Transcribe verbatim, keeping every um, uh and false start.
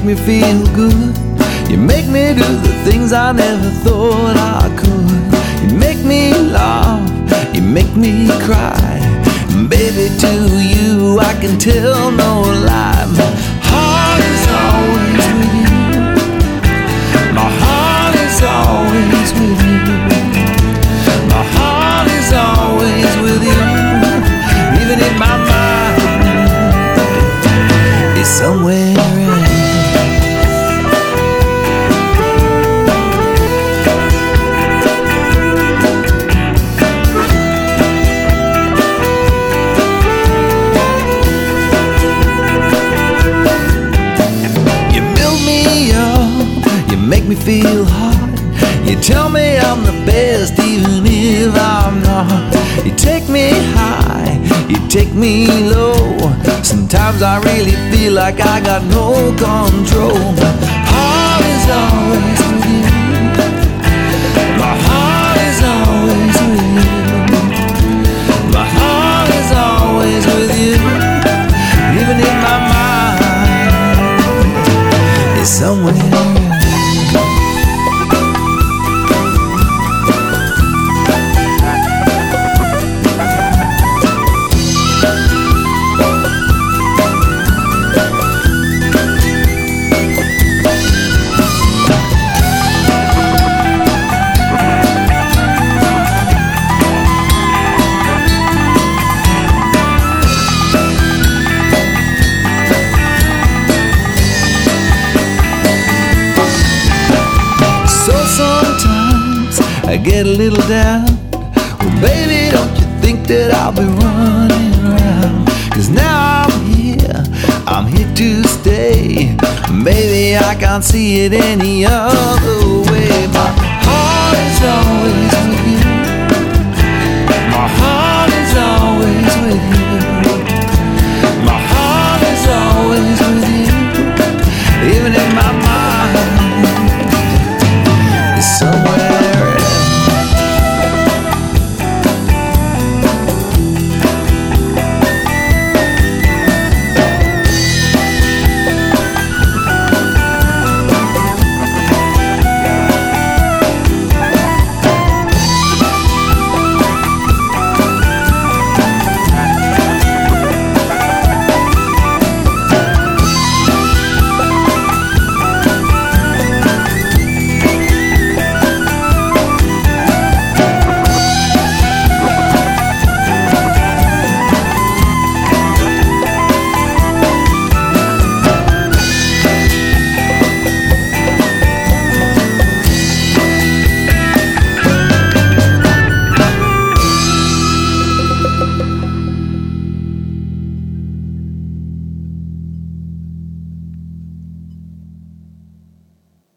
make me feel good. You make me do the things I never thought I could. You make me laugh, you make me cry. Baby, to you I can tell no lie. My heart is always with you. My heart is always with you. My heart is always with you. Even if my mind is somewhere else. Make me feel hard. You tell me I'm the best even if I'm not. You take me high, you take me low. Sometimes I really feel like I got no control. My heart is always with you. My heart is always with you. My heart is always with you. Even if my mind is somewhere else. I get a little down. Well, baby, don't you think that I'll be running around? Cause now I'm here, I'm here to stay. Baby, I can't see it any other way. My heart is always with you.